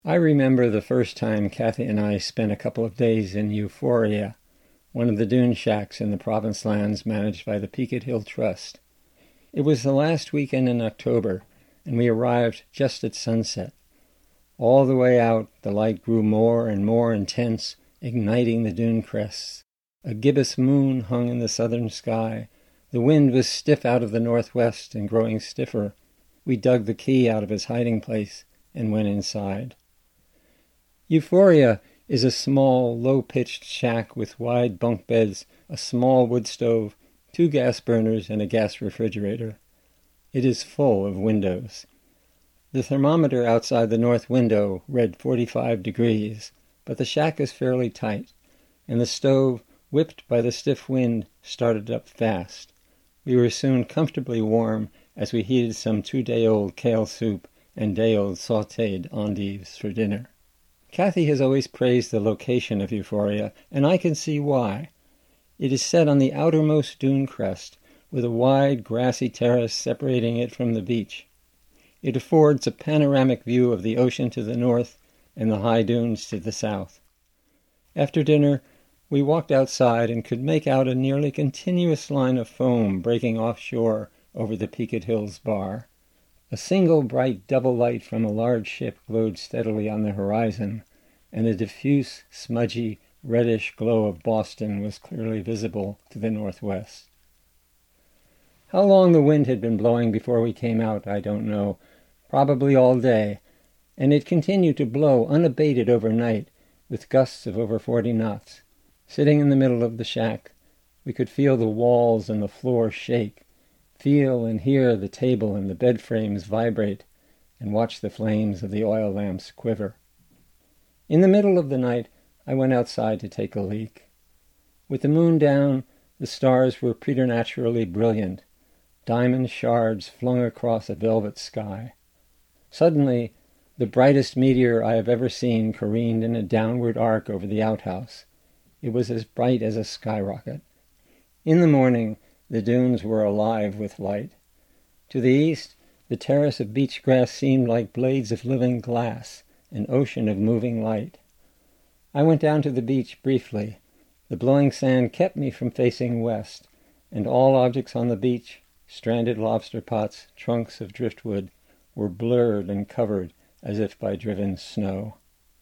I remember the first time Kathy and I spent a couple of days in Euphoria, one of the dune shacks in the province lands managed by the Peaked Hill Trust. It was the last weekend in October, and we arrived just at sunset. All the way out, the light grew more and more intense, igniting the dune crests. A gibbous moon hung in the southern sky. The wind was stiff out of the northwest and growing stiffer. We dug the key out of his hiding place and went inside. Euphoria is a small, low-pitched shack with wide bunk beds, a small wood stove, 2 gas burners, and a gas refrigerator. It is full of windows. The thermometer outside the north window read 45 degrees, but the shack is fairly tight, and the stove, whipped by the stiff wind, started up fast. We were soon comfortably warm as we heated some 2-day-old kale soup and day-old sautéed endives for dinner. Kathy has always praised the location of Euphoria, and I can see why. It is set on the outermost dune crest, with a wide grassy terrace separating it from the beach. It affords a panoramic view of the ocean to the north and the high dunes to the south. After dinner, we walked outside and could make out a nearly continuous line of foam breaking offshore over the Peaked Hills bar. A single bright double light from a large ship glowed steadily on the horizon, and a diffuse, smudgy, reddish glow of Boston was clearly visible to the northwest. How long the wind had been blowing before we came out, I don't know, probably all day, and it continued to blow unabated overnight, with gusts of over 40 knots. Sitting in the middle of the shack, we could feel the walls and the floor shake, feel and hear the table and the bed frames vibrate, and watch the flames of the oil lamps quiver. In the middle of the night, I went outside to take a leak. With the moon down, the stars were preternaturally brilliant, diamond shards flung across a velvet sky. Suddenly, the brightest meteor I have ever seen careened in a downward arc over the outhouse. It was as bright as a skyrocket. In the morning, the dunes were alive with light. To the east, the terrace of beach grass seemed like blades of living glass, an ocean of moving light. I went down to the beach briefly. The blowing sand kept me from facing west, and all objects on the beach, stranded lobster pots, trunks of driftwood, were blurred and covered as if by driven snow.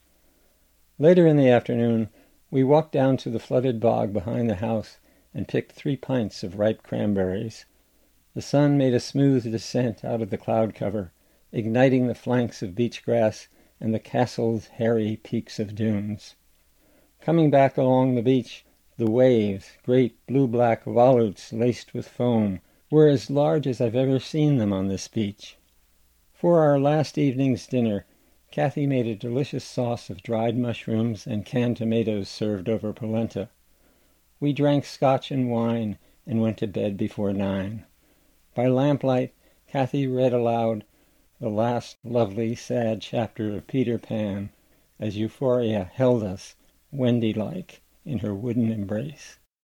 Later in the afternoon, we walked down to the flooded bog behind the house and picked 3 pints of ripe cranberries. The sun made a smooth descent out of the cloud cover, igniting the flanks of beach grass and the castled, hairy peaks of dunes. Coming back along the beach, the waves, great blue-black volutes laced with foam, were as large as I've ever seen them on this beach. For our last evening's dinner, Kathy made a delicious sauce of dried mushrooms and canned tomatoes served over polenta. We drank scotch and wine and went to bed before 9. By lamplight, Kathy read aloud the last lovely, sad chapter of Peter Pan as Euphoria held us, Wendy-like, in her wooden embrace.